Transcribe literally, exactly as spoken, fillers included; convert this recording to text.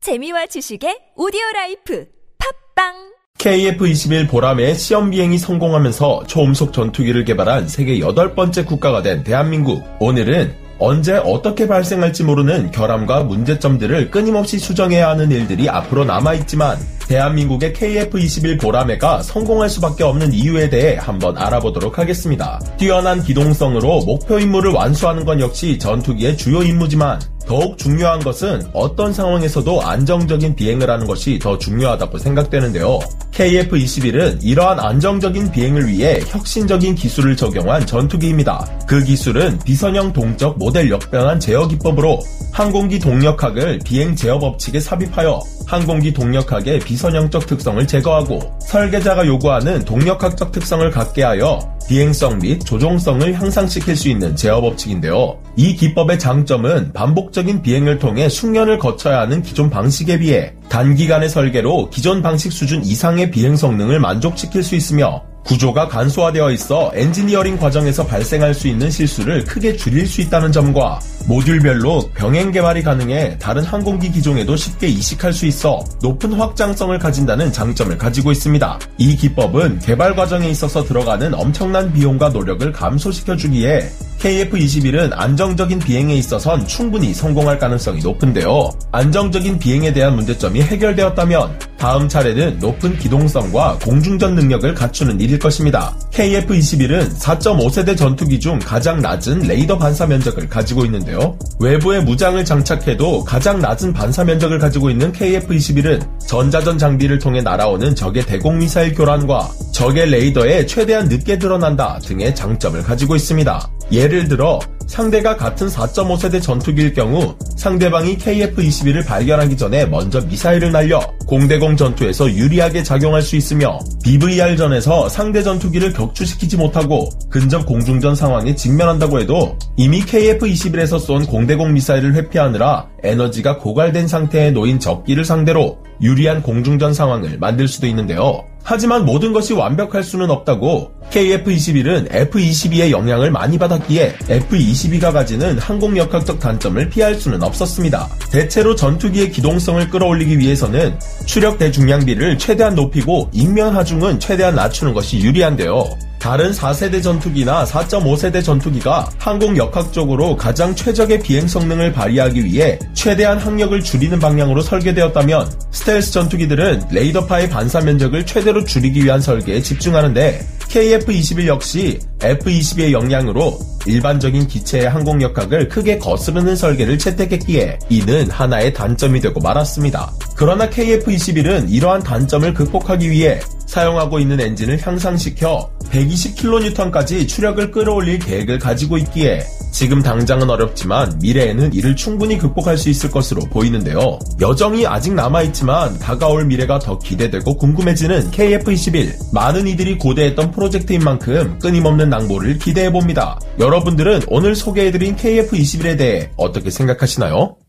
재미와 지식의 오디오라이프 팝빵. 케이에프 이십일 보라매의 시험 비행이 성공하면서 초음속 전투기를 개발한 세계 여덟 번째 국가가 된 대한민국. 오늘은 언제 어떻게 발생할지 모르는 결함과 문제점들을 끊임없이 수정해야 하는 일들이 앞으로 남아있지만 대한민국의 케이에프 이십일 보라매가 성공할 수밖에 없는 이유에 대해 한번 알아보도록 하겠습니다. 뛰어난 기동성으로 목표 임무를 완수하는 건 역시 전투기의 주요 임무지만 더욱 중요한 것은 어떤 상황에서도 안정적인 비행을 하는 것이 더 중요하다고 생각되는데요. 케이에프 이십일은 이러한 안정적인 비행을 위해 혁신적인 기술을 적용한 전투기입니다. 그 기술은 비선형 동적 모델 역변환 제어 기법으로 항공기 동력학을 비행 제어 법칙에 삽입하여 항공기 동력학의 비선형적 특성을 제거하고 설계자가 요구하는 동력학적 특성을 갖게 하여 비행성 및 조종성을 향상시킬 수 있는 제어 법칙인데요. 이 기법의 장점은 반복적인 비행을 통해 숙련을 거쳐야 하는 기존 방식에 비해 단기간의 설계로 기존 방식 수준 이상의 비행 성능을 만족시킬 수 있으며 구조가 간소화되어 있어 엔지니어링 과정에서 발생할 수 있는 실수를 크게 줄일 수 있다는 점과 모듈별로 병행 개발이 가능해 다른 항공기 기종에도 쉽게 이식할 수 있어 높은 확장성을 가진다는 장점을 가지고 있습니다. 이 기법은 개발 과정에 있어서 들어가는 엄청난 비용과 노력을 감소시켜주기에 케이에프 이십일은 안정적인 비행에 있어선 충분히 성공할 가능성이 높은데요. 안정적인 비행에 대한 문제점이 해결되었다면 다음 차례는 높은 기동성과 공중전 능력을 갖추는 일일 것입니다. 케이에프 이십일은 사 점 오 세대 전투기 중 가장 낮은 레이더 반사 면적을 가지고 있는데요. 외부에 무장을 장착해도 가장 낮은 반사 면적을 가지고 있는 케이에프 이십일은 전자전 장비를 통해 날아오는 적의 대공 미사일 교란과 적의 레이더에 최대한 늦게 드러난다 등의 장점을 가지고 있습니다. 예를 들어 상대가 같은 사 점 오 세대 전투기일 경우 상대방이 케이에프 이십일을 발견하기 전에 먼저 미사일을 날려 공대공 전투에서 유리하게 작용할 수 있으며 비브이알전에서 상대 전투기를 격추시키지 못하고 근접 공중전 상황에 직면한다고 해도 이미 케이에프 이십일에서 쏜 공대공 미사일을 회피하느라 에너지가 고갈된 상태에 놓인 적기를 상대로 유리한 공중전 상황을 만들 수도 있는데요. 하지만 모든 것이 완벽할 수는 없다고 케이에프 이십일은 에프 이십이의 영향을 많이 받았기에 에프 이십이가 가지는 항공역학적 단점을 피할 수는 없었습니다. 대체로 전투기의 기동성을 끌어올리기 위해서는 추력 대중량비를 최대한 높이고 인면 하중은 최대한 낮추는 것이 유리한데요. 다른 사 세대 전투기나 사 점 오 세대 전투기가 항공역학적으로 가장 최적의 비행 성능을 발휘하기 위해 최대한 항력을 줄이는 방향으로 설계되었다면 스텔스 전투기들은 레이더파의 반사 면적을 최대로 줄이기 위한 설계에 집중하는데 케이에프 이십일 역시 에프 이십이의 영향으로 일반적인 기체의 항공역학을 크게 거스르는 설계를 채택했기에 이는 하나의 단점이 되고 말았습니다. 그러나 케이에프 이십일은 이러한 단점을 극복하기 위해 사용하고 있는 엔진을 향상시켜 백이십 킬로니우턴까지 추력을 끌어올릴 계획을 가지고 있기에 지금 당장은 어렵지만 미래에는 이를 충분히 극복할 수 있을 것으로 보이는데요. 여정이 아직 남아있지만 다가올 미래가 더 기대되고 궁금해지는 케이에프 이십일. 많은 이들이 고대했던 프로젝트인 만큼 끊임없는 낭보를 기대해봅니다. 여러분들은 오늘 소개해드린 케이에프 이십일에 대해 어떻게 생각하시나요?